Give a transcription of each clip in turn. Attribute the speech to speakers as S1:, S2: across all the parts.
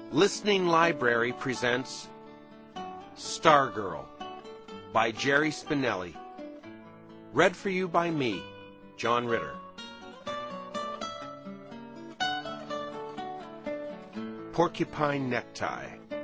S1: Listening Library presents Stargirl by Jerry Spinelli. Read for you by me, John Ritter. Porcupine Necktie.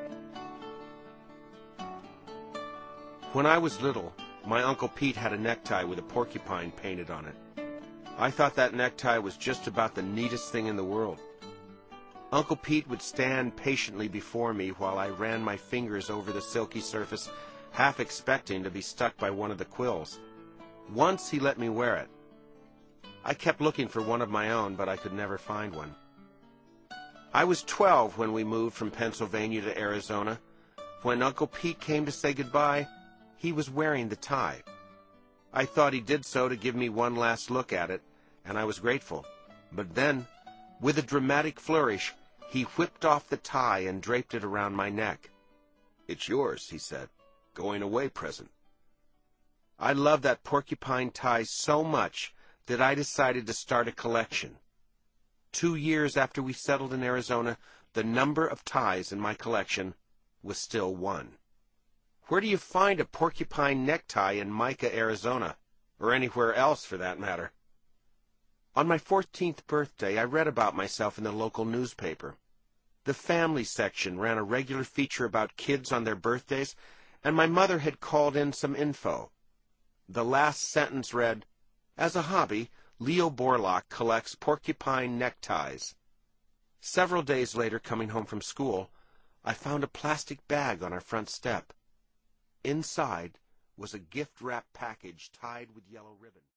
S1: When I was little, my Uncle Pete had a necktie with a porcupine painted on it. I thought that necktie was just about the neatest thing in the world. Uncle Pete would stand patiently before me while I ran my fingers over the silky surface, half expecting to be stuck by one of the quills. Once he let me wear it. I kept looking for one of my own, but I could never find one. I was 12 when we moved from Pennsylvania to Arizona. When Uncle Pete came to say goodbye, he was wearing the tie. I thought he did so to give me one last look at it, and I was grateful. But then, with a dramatic flourish, he whipped off the tie and draped it around my neck. "It's yours," he said. "Going away present." I loved that porcupine tie so much that I decided to start a collection. 2 years after we settled in Arizona, the number of ties in my collection was still 1. Where do you find a porcupine necktie in Mica, Arizona? Or anywhere else, for that matter? On my 14th birthday, I read about myself in the local newspaper. The family section ran a regular feature about kids on their birthdays, and my mother had called in some info. The last sentence read, "As a hobby, Leo Borlaug collects porcupine neckties." Several days later, coming home from school, I found a plastic bag on our front step. Inside was a gift-wrap package tied with yellow ribbon.